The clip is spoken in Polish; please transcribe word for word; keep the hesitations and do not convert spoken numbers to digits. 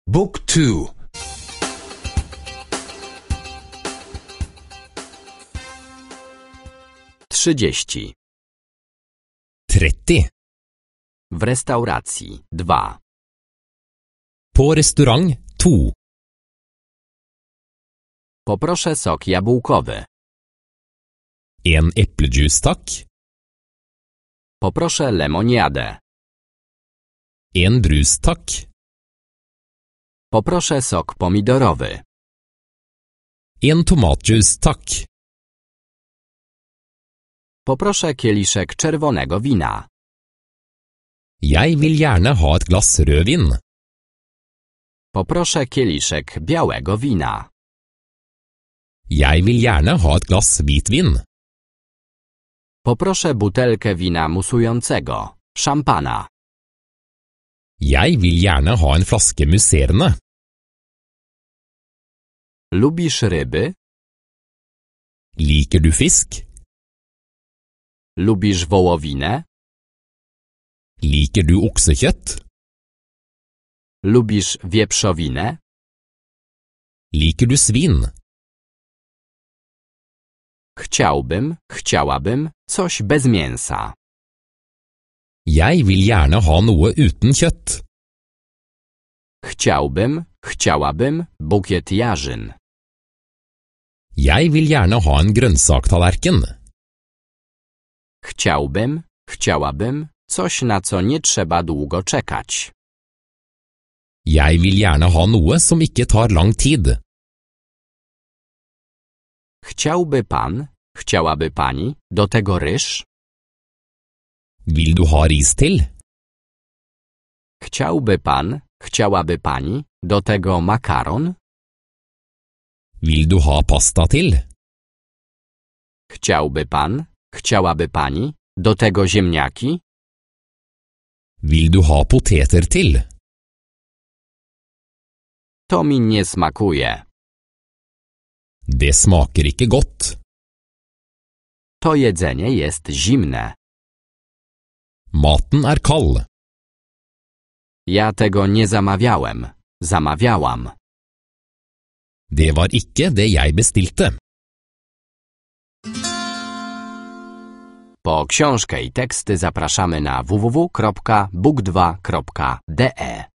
Book two. trzydzieści. trettio. W restauracji dwa. På restaurang to. Poproszę sok jabłkowy. En eplejuice takk. Poproszę lemoniadę. En brus takk. Poproszę sok pomidorowy. En tomatjuice takk. Poproszę kieliszek czerwonego wina. Jeg vil gjerne ha et glass rødvin. Poproszę kieliszek białego wina. Jeg vil gjerne ha et glass hvitvin. Poproszę butelkę wina musującego, szampana. Jeg vil gjerne ha en flaske musserende. Lubisz ryby? Liker du fisk? Lubisz wołowinę? Liker du oksekjøtt? Lubisz wieprzowinę? Liker du svin? Chciałbym, chciałabym coś bez mięsa. Jeg vil gjerne ha noe uten kjøtt. Chciałbym, chciałabym bukiet jarzyn. Jeg vil gjerne ha en grønnsaktallerken. Chciałbym, chciałabym coś, na co nie trzeba długo czekać. Jeg vil gjerne ha noe som ikke tar lang tid. Chciałby pan, chciałaby pani do tego ryż? Vil du ha ris til? Chciałby pan, chciałaby pani do tego makaron? Vil du ha pasta til? Chciałby pan, chciałaby pani do tego ziemniaki? Vil du ha poteter til? To mi nie smakuje. Det smaker ikke godt. To jedzenie jest zimne. Maten er kald. Ja tego nie zamawiałem. Zamawiałam. Det var ikke det jeg bestilte. Po książkę i teksty zapraszamy na w w w kropka book dwa kropka d e.